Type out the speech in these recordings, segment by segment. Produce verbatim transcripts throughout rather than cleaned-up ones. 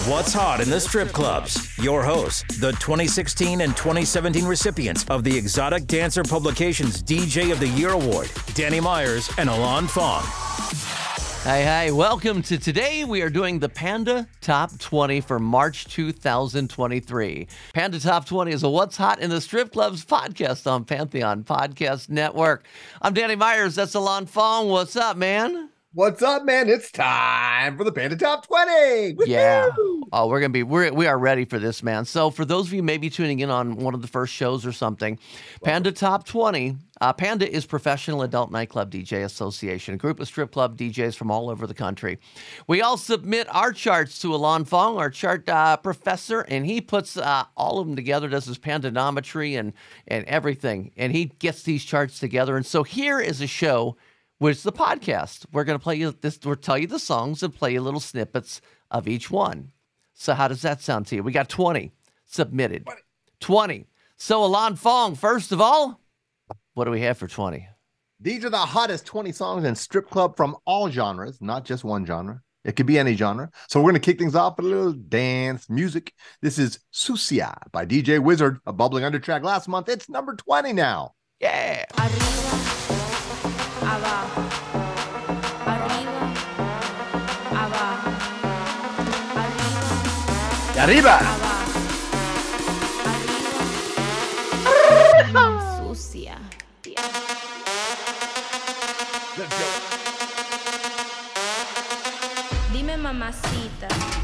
What's hot in the strip clubs? Your hosts, the twenty sixteen and twenty seventeen recipients of the Exotic Dancer Publications D J of the Year Award, Danny Myers and Alon Fong. Hi, hi. Welcome to today. We are doing the Panda Top twenty for March two thousand twenty-three. Panda Top twenty is a What's Hot in the Strip Clubs podcast on Pantheon Podcast Network. I'm Danny Myers. That's Alon Fong. What's up, man? What's up, man? It's time for the Panda Top twenty. Woo-hoo! Yeah. Oh, we're going to be, we're, we are ready for this, man. So for those of you maybe tuning in on one of the first shows or something, Welcome. Panda Top twenty, uh, Panda is Professional Adult Nightclub D J Association, a group of strip club D Js from all over the country. We all submit our charts to Alon Fong, our chart uh, professor, and he puts uh, all of them together, does his pandanometry and, and everything, and he gets these charts together. And so here is a show which is the podcast. We're going to play you this, we'll tell you the songs and play you little snippets of each one. So how does that sound to you? We got twenty submitted. twenty. twenty. So Alon Fong, first of all, what do we have for twenty? These are the hottest twenty songs in strip club from all genres, not just one genre. It could be any genre. So we're going to kick things off with a little dance music. This is Sucia by D J Wizard, a bubbling under track last month. It's number twenty now. Yeah. Abajo, arriba, abajo, arriba, arriba, sucia. Let's go. Dime mamacita.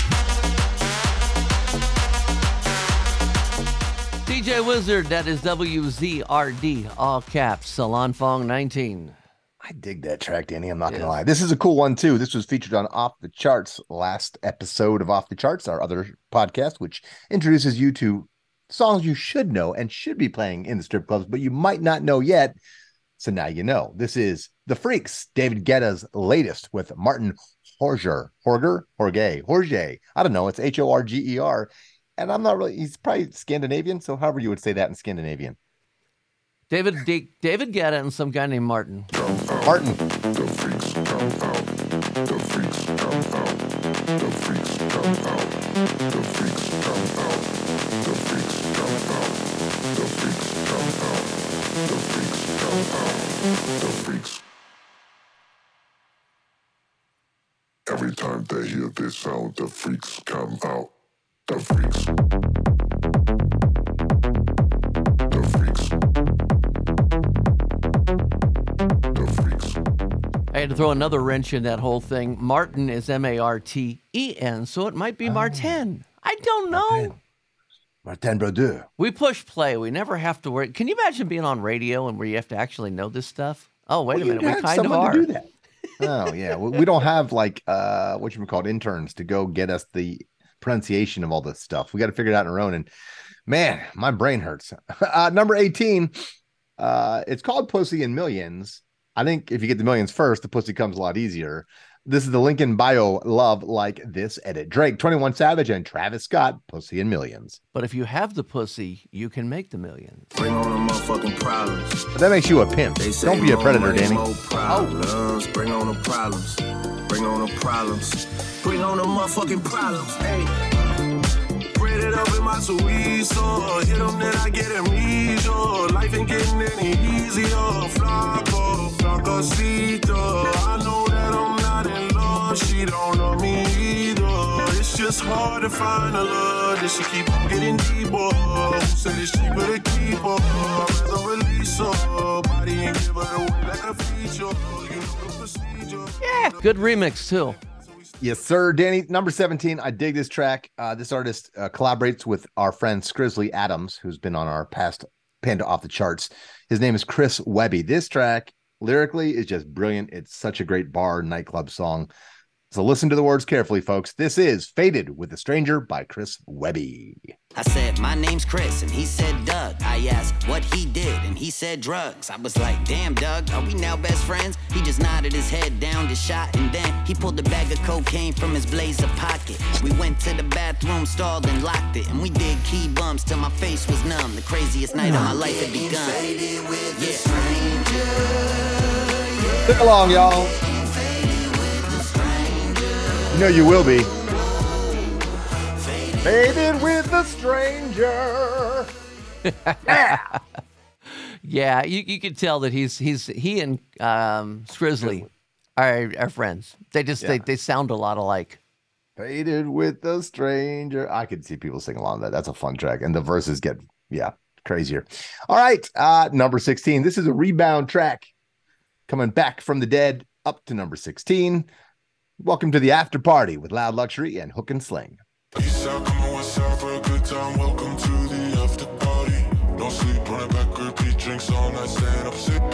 D J Wizard, that is W Z R D, all caps, Alon Fong nineteen. I dig that track, Danny. I'm not yeah. going to lie. This is a cool one, too. This was featured on Off the Charts, last episode of Off the Charts, our other podcast, which introduces you to songs you should know and should be playing in the strip clubs, but you might not know yet. So now you know. This is The Freaks, David Guetta's latest with Martin Horger. Horger? Horge. Horge. I don't know. It's H O R G E R. And I'm not really, he's probably Scandinavian, so however you would say that in Scandinavian. David D- David Guetta and some guy named Martin. Martin. The freaks come out. The freaks come out. The freaks come out. The freaks come out. The freaks come out. The freaks come out. The freaks come out. The freaks. Every time they hear this sound, the freaks come out. The freaks. I had to throw another wrench in that whole thing. Martin is M A R T E N, so it might be Martin. Oh. I don't know. Martin, Martin Brodeur. We push play. We never have to worry. Can you imagine being on radio and where you have to actually know this stuff? Oh, wait well, a minute. We kind of are. are. Do that. Oh, yeah. We, we don't have, like, uh, what you call interns to go get us the pronunciation of all this stuff. We got to figure it out on our own. And, man, my brain hurts. Uh, number eighteen, uh, it's called Pussy in Millions. I think if you get the millions first, the pussy comes a lot easier. This is the Lincoln Bio Love Like This edit. Drake, twenty-one Savage, and Travis Scott, Pussy in Millions. But if you have the pussy, you can make the millions. Bring on the motherfucking problems. But that makes you a pimp. Don't be a predator, Danny. Oh. Bring on the problems. Bring on the problems. Bring on the motherfucking problems. Hey. Bread it up in my chorizo. Hit them, then I get amnesia. Life ain't getting any easier. Flaco, flacosito. I know that I'm not in love. She don't know me either. It's just hard to find a love that she keep on getting deeper. Who said it's cheaper to keep her? I'd rather release her. Body ain't give her away like a feature. You know the procedure. Yeah, good remix too. Yes, sir. Danny, number seventeen. I dig this track. Uh, this artist uh, collaborates with our friend Skrizzly Adams, who's been on our past Panda Off the Charts. His name is Chris Webby. This track, lyrically, is just brilliant. It's such a great bar nightclub song. So listen to the words carefully, folks. This is Faded with a Stranger by Chris Webby. I said, my name's Chris, and he said Doug. I asked what he did, and he said drugs. I was like, damn, Doug, are we now best friends? He just nodded his head down to shot, and then he pulled a bag of cocaine from his blazer pocket. We went to the bathroom, stalled, and locked it, and we did key bumps till my face was numb. The craziest night of my life had begun. Faded with yeah. a stranger. Yeah. Stick along, y'all. You know you will be. Faded with a stranger. Yeah. Yeah, you, you can tell that he's he's he and um, Scrizzly are, are friends. They just Yeah. they, they sound a lot alike. Faded with a stranger. I could see people sing along that. That's a fun track. And the verses get, yeah, crazier. All right. Uh, number sixteen. This is a rebound track coming back from the dead up to number sixteen. Welcome to the after party with Loud Luxury and Hook and Sling. East side, come on, west side for a good time. Welcome to the after party. No sleep, run it back, repeat, drinks all night, stand up, sipping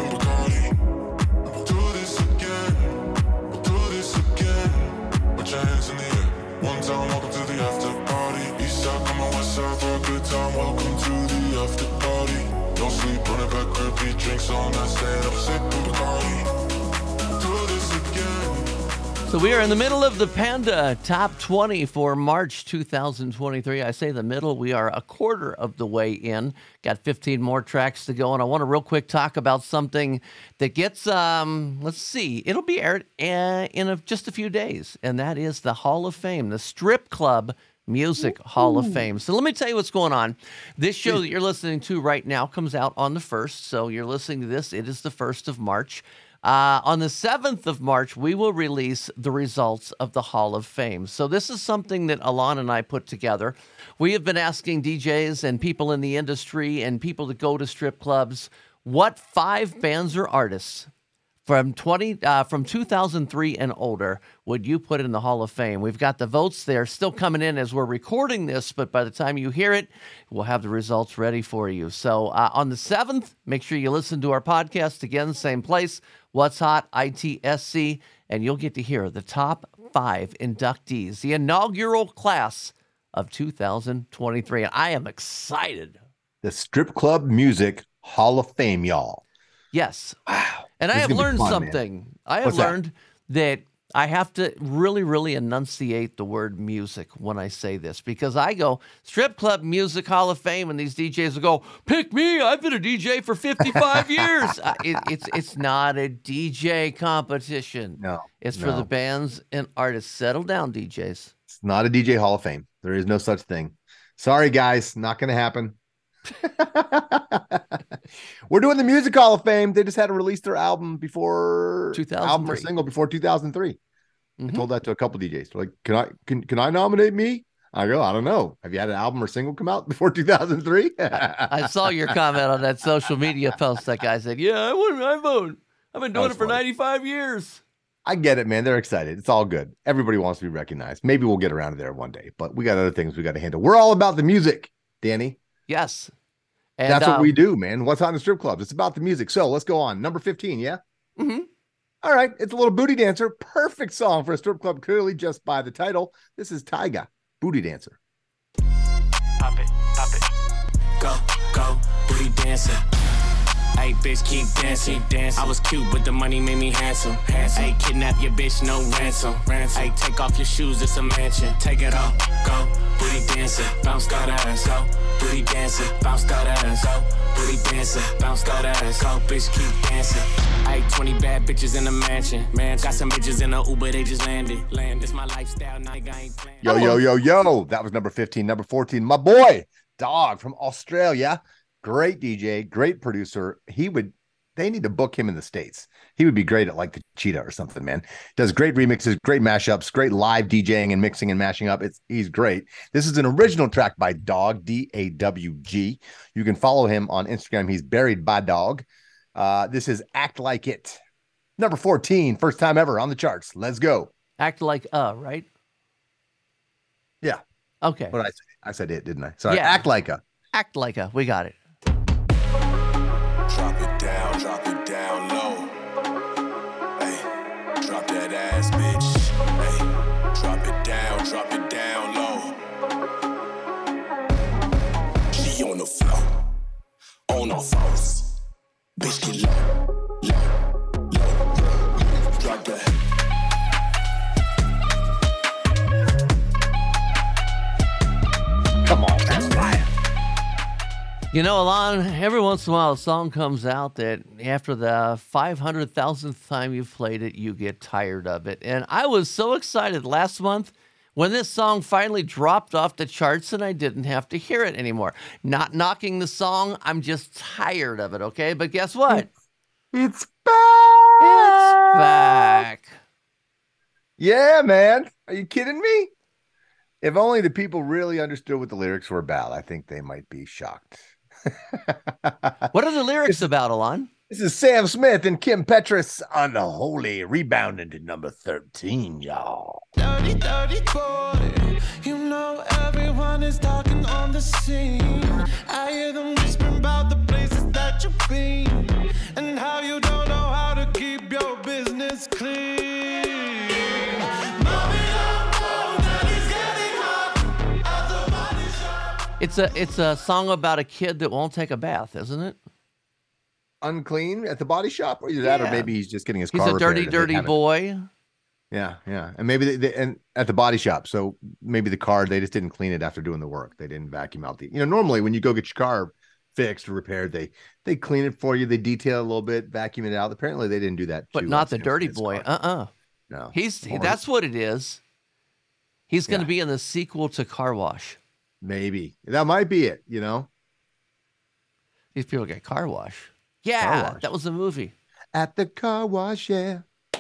Bacardi. We'll do this again, we'll do this again. Put your hands in the air. One time, welcome to the after party. East side, come on, west side for a good time. Welcome to the after party. No sleep, run it back, repeat, drinks all night, stand up, sipping Bacardi. We'll do this again. So we are in the middle of the Panda Top twenty for March two thousand twenty-three. I say the middle. We are a quarter of the way in. Got fifteen more tracks to go. And I want to real quick talk about something that gets, um, let's see, it'll be aired uh, in a, just a few days. And that is the Hall of Fame, the Strip Club Music Hall of Fame. So let me tell you what's going on. This show that you're listening to right now comes out on the first. So you're listening to this. It is the first of March. Uh, on the seventh of March, we will release the results of the Hall of Fame. So this is something that Alon and I put together. We have been asking D Js and people in the industry and people that go to strip clubs, what five bands or artists from twenty uh, from two thousand three and older would you put in the Hall of Fame? We've got the votes there still coming in as we're recording this, but by the time you hear it, we'll have the results ready for you. So uh, on the seventh, make sure you listen to our podcast again, same place. What's Hot, I T S C, and you'll get to hear the top five inductees, the inaugural class of two thousand twenty-three. And I am excited. The Strip Club Music Hall of Fame, y'all. Yes. Wow. And I This is have gonna be learned fun, man. something. I have What's that? learned that I have to really, really enunciate the word music when I say this, because I go Strip Club Music Hall of Fame, and these D Js will go, pick me, I've been a D J for fifty-five years. Uh, it, it's it's not a D J competition. No, It's for no. the bands and artists. Settle down, D Js. It's not a D J Hall of Fame. There is no such thing. Sorry, guys. Not going to happen. We're doing the Music Hall of Fame. They just had to release their album before two thousand three. album or single before two thousand three. Mhm. I told that to a couple D Js. They're like, can I can can I nominate me? I go, I don't know. Have you had an album or single come out before two thousand three? I saw your comment on that social media post. That guy said, yeah, I would, I vote. I've been doing was it for funny. ninety-five years. I get it, man. They're excited. It's all good. Everybody wants to be recognized. Maybe we'll get around to there one day, but we got other things we got to handle. We're all about the music, Danny. Yes. And, That's what um, we do, man. What's on the strip clubs? It's about the music. So let's go on. Number fifteen, yeah? Mhm. All right. It's a little booty dancer. Perfect song for a strip club, clearly just by the title. This is Tyga, Booty Dancer. Pop it, pop it. Go, go, booty dancer. Hey, bitch, keep dancing, dancing. I was cute, but the money made me handsome. handsome. Hey, kidnap your bitch, no ransom. ransom. Hey, take off your shoes, it's a mansion. Take it off, go, booty dancer, bounce that ass, go, booty dancer, bounce that ass, go, booty dancer, bounce that ass, go, bitch, keep dancing. Hey, twenty bad bitches in a mansion, man. Got some bitches in a Uber, they just landed. Land, this my lifestyle, nigga, I ain't playing. Yo, yo, yo, yo. That was number fifteen. Number fourteen, my boy, Dog from Australia. Great D J, great producer. He would, they need to book him in the States. He would be great at like the Cheetah or something, man. Does great remixes, great mashups, great live DJing and mixing and mashing up. It's He's great. This is an original track by Dog, D A W G. You can follow him on Instagram. He's Buried by Dog. Uh, this is Act Like It. Number fourteen, first time ever on the charts. Let's go. Act like uh, right? Yeah. Okay. What did I say? I said it, didn't I? Sorry. Yeah. Act Like a. Act like a. We got it. Drop it down, drop it down low. Hey, drop that ass, bitch. Hey, drop it down, drop it down low. She on the floor, on her fours. Bitch, get low, low, low. Drop that. Come on, that's fire. You know, Alon, every once in a while a song comes out that after the five hundred thousandth time you've played it, you get tired of it. And I was so excited last month when this song finally dropped off the charts and I didn't have to hear it anymore. Not knocking the song, I'm just tired of it, okay? But guess what? It's back! It's back. Yeah, man. Are you kidding me? If only the people really understood what the lyrics were about, I think they might be shocked. What are the lyrics about, Alon? This is Sam Smith and Kim Petras on the Holy, rebounding to number thirteen, y'all. Dirty, dirty boy. You know everyone is talking on the scene. I hear them whispering about the places that you've been and how you don't know how to keep your business clean. Mommy, I'm cold and it's getting hot at the body shop. It's a it's a song about a kid that won't take a bath, isn't it? Unclean at the body shop, or either that, Yeah. or maybe he's just getting his He's car a dirty, repaired and they dirty haven't- boy. Yeah, yeah, and maybe they, they and at the body shop, so maybe the car they just didn't clean it after doing the work. They didn't vacuum out the. You know, normally when you go get your car fixed or repaired, they they clean it for you, they detail it a little bit, vacuum it out. Apparently, they didn't do that. But to, not uh, the Sam dirty Smith's boy. car. Uh-uh. No, He's Or that's what it is. He's going to Yeah. be in the sequel to Car Wash. maybe that might be it. You know, These people get Car Wash. Yeah, Wash. that was a movie. at the car wash, yeah.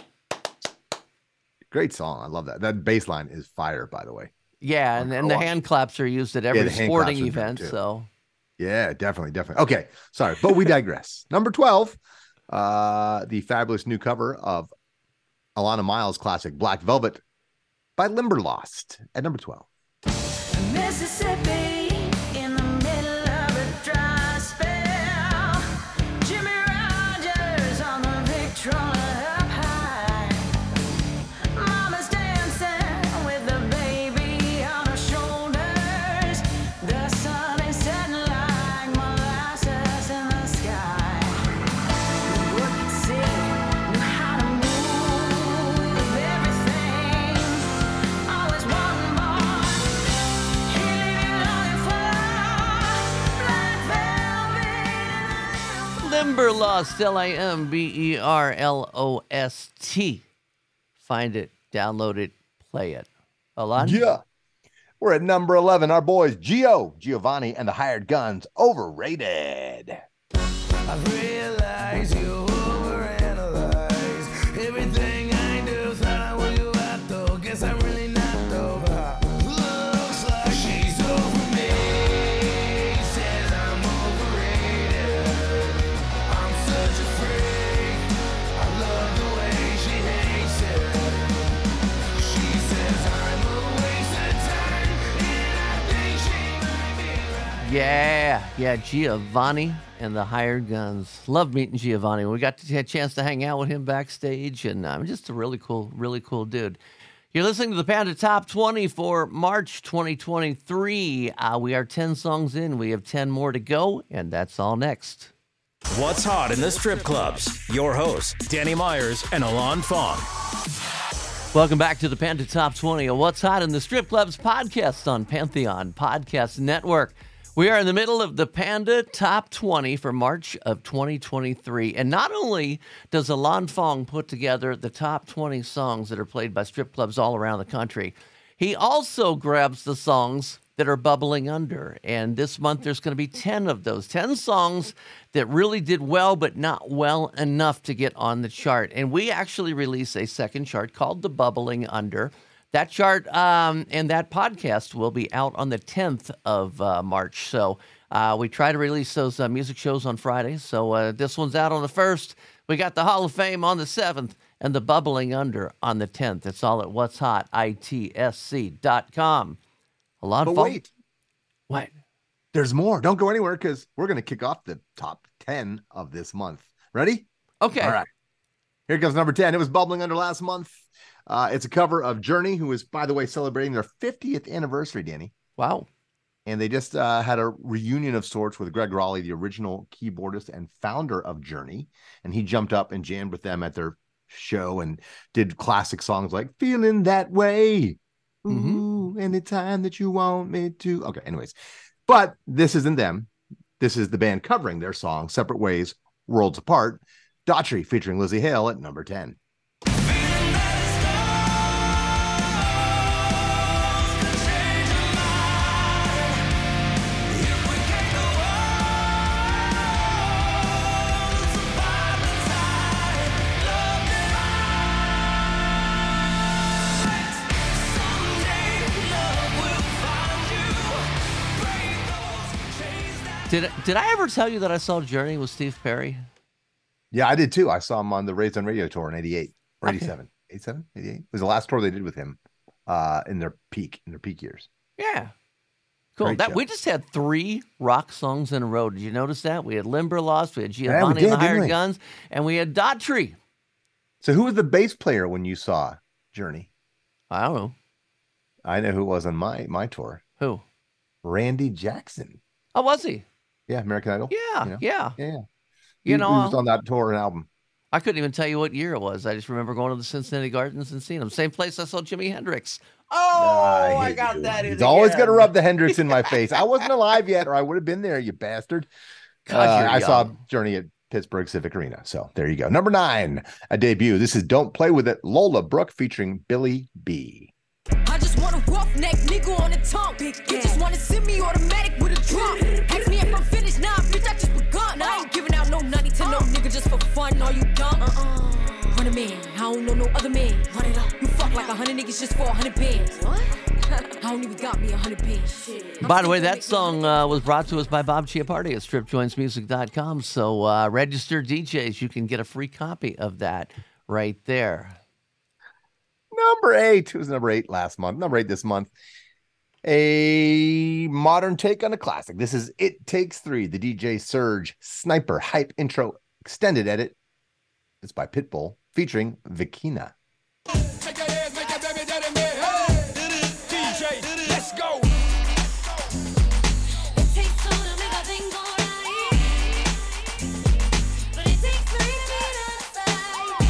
Great song, I love that. That bass line is fire, by the way. Yeah, Or and, Car and the Wash. hand claps are used at every the hand sporting claps are good, event. too. So Yeah, definitely, definitely. Okay, sorry, but we digress. Number twelve, uh, the fabulous new cover of Alana Miles' classic Black Velvet by Limberlost at number twelve. Mississippi in the middle of a dry spell. Jimmy Rogers on the Victrola up high. Mama's dancing with the baby on her shoulders. The sun is setting like molasses in the sky. Working city knew how to move everything. Always one more. He leave you longing for black velvet. Limberlost, L I M B E R L O S T. Find it, download it, play it. Alon? Yeah. We're at number eleven. Our boys, Gio, Giovanni, and the Hired Guns, Overrated. I realize you overanalyze everything I do. Thought I was you out though. Guess I'm really not over. Looks like she's over me. Says I'm overrated. I'm such a freak. I love the way she hates it. She says I'm a waste of time, and I think she might be right. Yeah, yeah, Giovanni and the Hired Guns. Love meeting Giovanni. We got to, a chance to hang out with him backstage, and I'm um, just a really cool, really cool dude. You're listening to the Panda Top twenty for March twenty twenty-three. Uh, we are ten songs in. We have ten more to go, and that's all next. What's hot in the strip clubs? Your hosts, Danny Myers and Alon Fong. Welcome back to the Panda Top twenty, a What's Hot in the Strip Clubs podcast on Pantheon Podcast Network. We are in the middle of the Panda Top twenty for March of twenty twenty-three. And not only does Alon Fong put together the top twenty songs that are played by strip clubs all around the country, he also grabs the songs that are bubbling under. And this month there's going to be ten of those. ten songs that really did well, but not well enough to get on the chart. And we actually release a second chart called The Bubbling Under. That chart um, and that podcast will be out on the tenth of uh, March. So uh, we try to release those uh, music shows on Fridays. So uh, this one's out on the first. We got the Hall of Fame on the seventh and the Bubbling Under on the tenth. It's all at what's hot I T S C dot com. A lot But of fun. wait, What? there's more. Don't go anywhere because we're going to kick off the top ten of this month. Ready? Okay. All right. Here comes number ten. It was bubbling under last month. Uh, it's a cover of Journey, who is, by the way, celebrating their fiftieth anniversary, Danny. Wow. And they just uh, had a reunion of sorts with Greg Raleigh, the original keyboardist and founder of Journey. And he jumped up and jammed with them at their show and did classic songs like Feeling That Way. Mhm. Ooh, anytime that you want me to. Okay, anyways. But this isn't them. This is the band covering their song, Separate Ways, Worlds Apart. Daughtry featuring Lizzie Hale at number ten. Feeling that it's gone. Did did I ever tell you that I saw Journey with Steve Perry? Yeah, I did too. I saw him on the Raised on Radio tour in eighty-eight or Okay. eighty-seven. eighty-seven? eighty-eight? It was the last tour they did with him uh, in their peak, in their peak years. Yeah. Cool. Great That show. we just had three rock songs in a row. Did you notice that? We had Limberlost, we had Yeah, we Giovanni did, and the didn't Hired we? Guns, and we had Daughtry. So who was the bass player when you saw Journey? I don't know. I know who it was on my my tour. Who? Randy Jackson. Oh, was he? Yeah, American Idol. Yeah, You know? yeah. Yeah, yeah. You He- know, he was uh, on that tour and album. I couldn't even tell you what year it was. I just remember going to the Cincinnati Gardens and seeing him. Same place I saw Jimi Hendrix. Oh, I, hate got you. that in He's always again. got to rub the Hendrix in my face. I wasn't alive yet, or I would have been there, you bastard. God, Uh, you're I saw young. Journey at Pittsburgh Civic Arena. So there you go. Number nine, a debut. This is Don't Play With It, Lola Brooke featuring Billy B. I just want a roughneck nigga on the tongue. You just wanna send me automatic with a drum. Ask me if I'm finished, nah, bitch, I just begun. I ain't giving out no nutty to no nigga just for fun. Are you dumb? Uh-uh. Run a man, I don't know no other man. Run it up. You fuck like a hundred niggas just for a hundred bands. What? I don't even got me a hundred bands. By the way, that song uh, was brought to us by Bob Chiappardi at strip joints music dot com. So uh, registered D Js, you can get a free copy of that right there. Number eight. It was number eight last month. Number eight this month. A modern take on a classic. This is It Takes Three, the D J Surge Sniper Hype Intro Extended Edit. It's by Pitbull featuring Vikina. Take your ass, make your baby daddy man. Hey, D J, let's go. It takes two to make a thing go right, but it takes three to be done.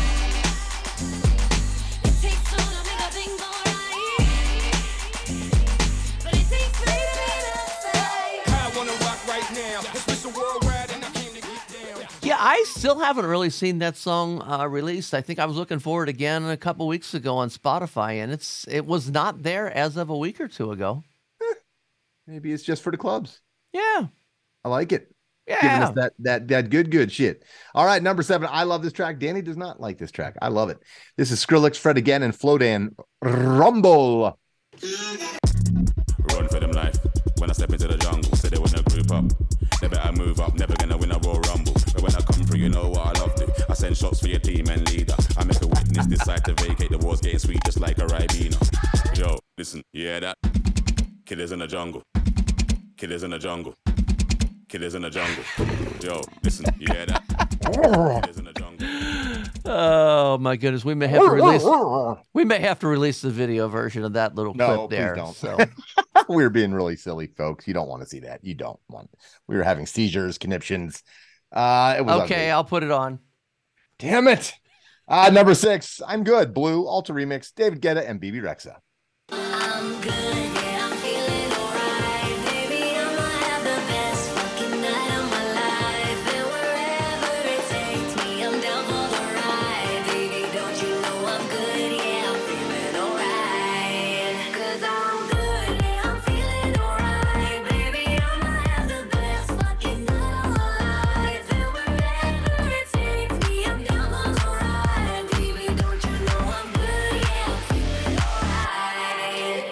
It takes two to make a thing go right, but it takes three to be done. I wanna rock right now. It's Mister Worldwide and I came to get down. Yeah, I still haven't really seen that song uh, released. I think I was looking for it again a couple weeks ago on Spotify, and it's it was not there as of a week or two ago. Maybe it's just for the clubs. Yeah, I like it. Giving yeah. us that that that good good shit. All right, number seven. I love this track. Danny does not like this track. I love it. This is Skrillex, Fred again, and Flodan Rumble. Run for them life. When I step into the jungle, say they wanna group up. They better move up, never gonna win a Royal Rumble. But when I come through, you know what I love to. I send shots for your team and leader. I make a witness decide to vacate. The war's getting sweet just like a Ribena. Yo, listen, you hear that? Killers in the jungle. Killers in the jungle. Killers in the jungle. Yo, listen, you hear that? Killers in the jungle. Oh my goodness, we may have to release we may have to release the video version of that little No, clip there. please don't. So We were being really silly, folks. You don't want to see that. You don't want. We were having seizures, conniptions. Uh, it was okay, ugly. I'll put it on. Damn it. Uh, number six. I'm good. Blue Alter Remix. David Guetta and B B Rexa. I'm good, yeah, I'm feeling alright. Baby, I'ma have the best fucking night of my life. And wherever it takes me, I'm down for the ride. Baby, don't you know I'm good, yeah, I'm feeling alright. 'Cause I'm good, yeah, I'm feeling alright. Baby, I'ma have the best fucking night of my life. And wherever it takes me, I'm down for the ride. Baby, don't you know I'm good, yeah, I'm feeling alright.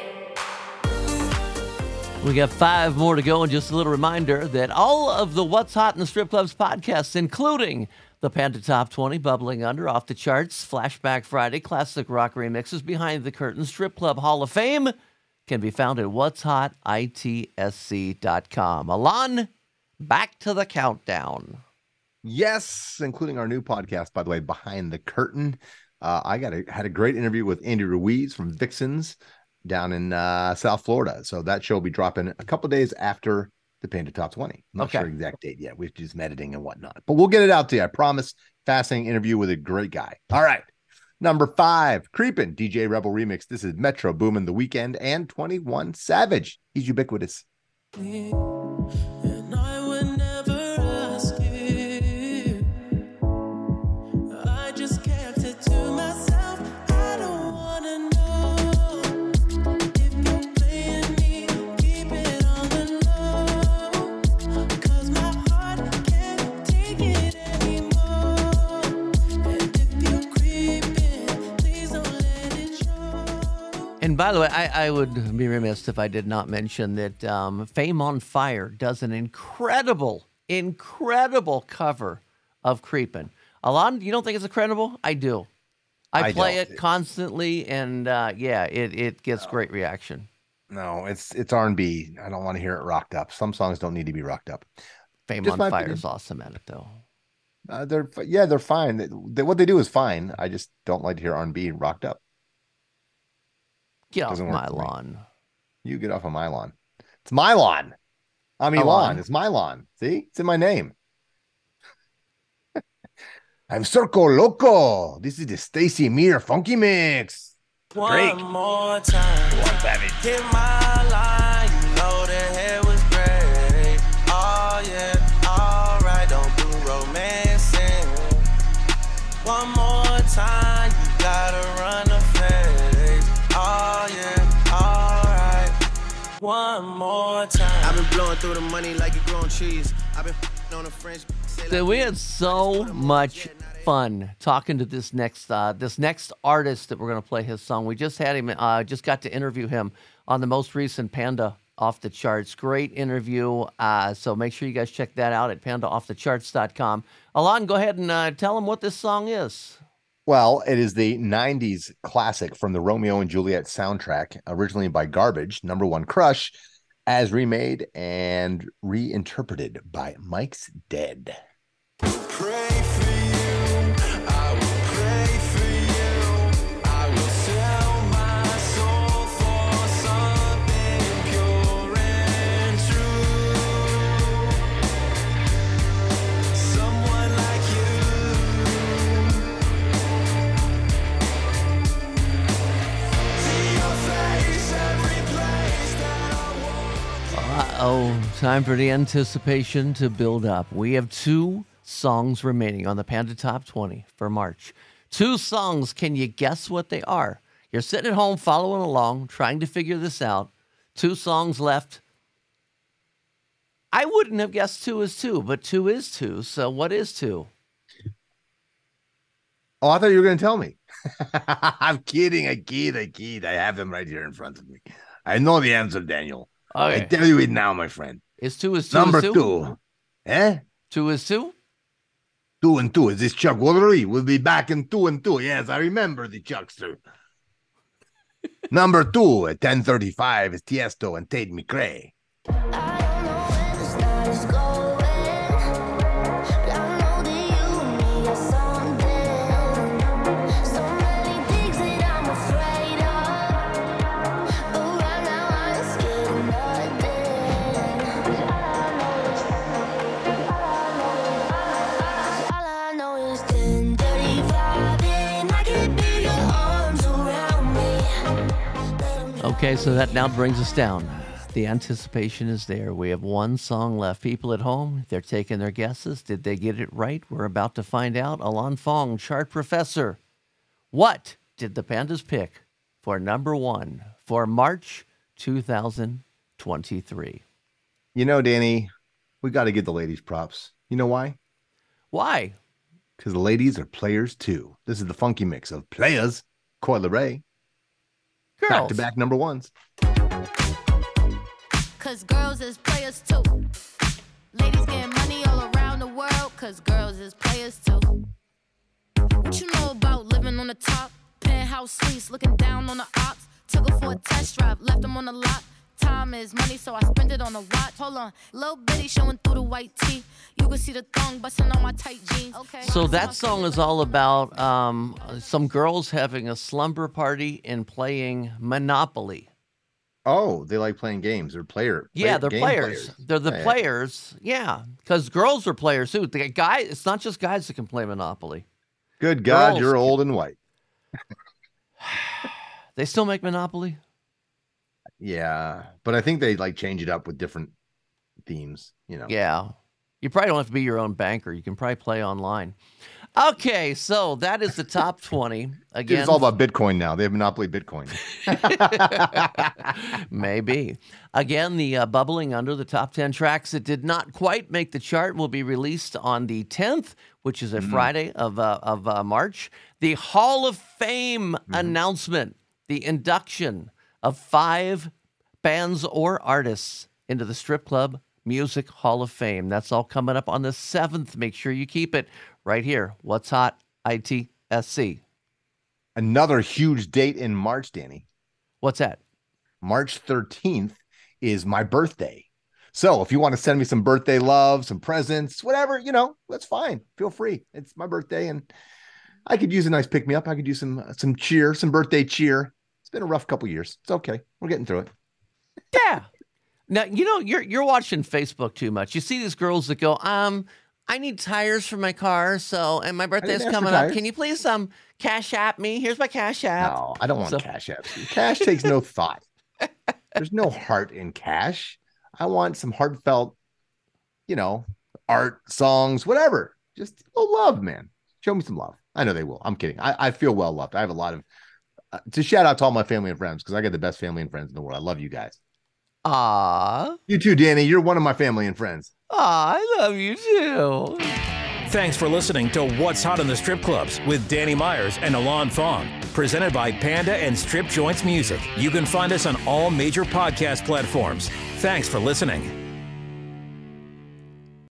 We got five more to go, and just a little reminder that all of the What's Hot in the Strip Clubs podcasts, including the Panda Top twenty, Bubbling Under, Off the Charts, Flashback Friday, Classic Rock Remixes, Behind the Curtain, Strip Club Hall of Fame, can be found at what's hot I T S C dot com. Alon, back to the countdown. Yes, including our new podcast, by the way, Behind the Curtain. Uh, I got a, had a great interview with Andy Ruiz from Vixens down in uh, South Florida. So that show will be dropping a couple days after the Panda Top twenty. I'm not Okay. sure exact date yet. We're just editing and whatnot, but we'll get it out to you. I promise. Fascinating interview with a great guy. All right. Number five, Creepin' D J Rebel Remix. This is Metro Boomin' The Weeknd and twenty-one Savage. He's ubiquitous. And I would never ask you. I just kept it to myself. I don't wanna know if you're playing me. Keep it on the low. 'Cause my heart can't take it anymore. And if you're creeping, please don't let it show. And by the way, I, I would be remiss if I did not mention that um, Fame on Fire does an incredible, incredible cover of Creepin'. Alon, you don't think it's incredible? I do. I, I play don't. it constantly, and uh, yeah, it, it gets great reaction. No, it's it's R and B. I don't want to hear it rocked up. Some songs don't need to be rocked up. Fame Just on my Fire opinion. is awesome at it, though. Uh, they're yeah, they're fine. They, they- what they do is fine. I just don't like to hear R and B rocked up. Get off Doesn't work my for me. lawn. You get off of my lawn. It's my lawn. I'm Elon. Elon. It's my lawn. See, it's in my name. I'm Circo Loco. This is the Stacy Meir Funky Mix. Drake. One more time. Hit my line. You know the head was great. Oh, yeah. All right. Don't do romancing. One more time. You gotta run the face. Oh, yeah. All right. One more time. I've been blowing through the money like you're growing trees. I've been f***ing on the French. So we had so much fun talking to this next uh, this next artist that we're going to play his song. We just had him, uh, just got to interview him on the most recent Panda Off the Charts. Great interview. Uh, so make sure you guys check that out at panda off the charts dot com. Alon, go ahead and uh, tell him what this song is. Well, it is the nineties classic from the Romeo and Juliet soundtrack, originally by Garbage, Number One Crush, as remade and reinterpreted by Mike's Dead. Pray for you, I will pray for you. I will sell my soul for something pure and true. Someone like you. See your face every place that I walk. Uh-oh, time for the anticipation to build up. We have two songs remaining on the Panda Top twenty for March. Two songs. Can you guess what they are? You're sitting at home following along, trying to figure this out. Two songs left. I wouldn't have guessed two is two, but two is two. So what is two? Oh, I thought you were going to tell me. I'm kidding. I kid. I kid. I have them right here in front of me. I know the answer, Daniel. I Okay. tell you it now, my friend. Is two is two Number is two? two. Eh? Two is two? Two and two. Is this Chuck Woolery? We'll be back in two and two. Yes, I remember the Chuckster. Number two at ten thirty-five is Tiesto and Tate McRae. Okay, so that now brings us down. The anticipation is there. We have one song left. People at home, they're taking their guesses. Did they get it right? We're about to find out. Alon Fong, chart professor. What did the Pandas pick for number one for March two thousand twenty-three? You know, Danny, we got to give the ladies props. You know why? Why? Because the ladies are players too. This is the funky mix of Players, Coi Leray, Girls. back to back number ones. Cause girls is players too. Ladies getting money all around the world, cause girls is players too. What you know about living on the top? Penthouse suites, looking down on the ops. Took her for a test drive, left them on the lot. Time is money, so I spend it on a watch. Hold on, little bitty showing through the white tee. You can see the thong busting on my tight jeans. Okay. So that song is all about um, some girls having a slumber party and playing Monopoly. Oh, they like playing games. They're player. Yeah, player- they're game players. They're the Yeah. players. Yeah, because girls are players too. The guy, it's not just guys that can play Monopoly. Good God, Girls you're can- old and white. They still make Monopoly. Yeah, but I think they like change it up with different themes. You know. Yeah. You probably don't have to be your own banker. You can probably play online. Okay, so that is the top twenty. Dude, Again, it's all about Bitcoin now. They have Monopoly Bitcoin. maybe. Again, the uh, bubbling under the top ten tracks that did not quite make the chart will be released on the tenth, which is a Mm-hmm. Friday of uh, of uh, March. The Hall of Fame Mm-hmm. announcement the induction of five bands or artists into the Strip Club Music Hall of Fame. That's all coming up on the seventh. Make sure you keep it right here. What's Hot I T S C. Another huge date in March, Danny. What's that? March thirteenth is my birthday. So if you want to send me some birthday love, some presents, whatever, you know, that's fine. Feel free. It's my birthday, and I could use a nice pick-me-up. I could use some some cheer, some birthday cheer. It's been a rough couple years. It's okay. We're getting through it. Yeah. Now, you know, you're you're watching Facebook too much. You see these girls that go, um, I need tires for my car, so, and my birthday's ask for coming up. tires. Can you please um cash app me? Here's my cash app. No, I don't want So- cash apps. Cash takes no thought. There's no heart in cash. I want some heartfelt, you know, art, songs, whatever. Just oh, love, man. Show me some love. I know they will. I'm kidding. I, I feel well loved. I have a lot of, uh, to shout out to all my family and friends, because I got the best family and friends in the world. I love you guys. Aw. You too, Danny. You're one of my family and friends. Aw, I love you too. Thanks for listening to What's Hot in the Strip Clubs with Danny Myers and Alon Fong. Presented by Panda and Strip Joints Music. You can find us on all major podcast platforms. Thanks for listening.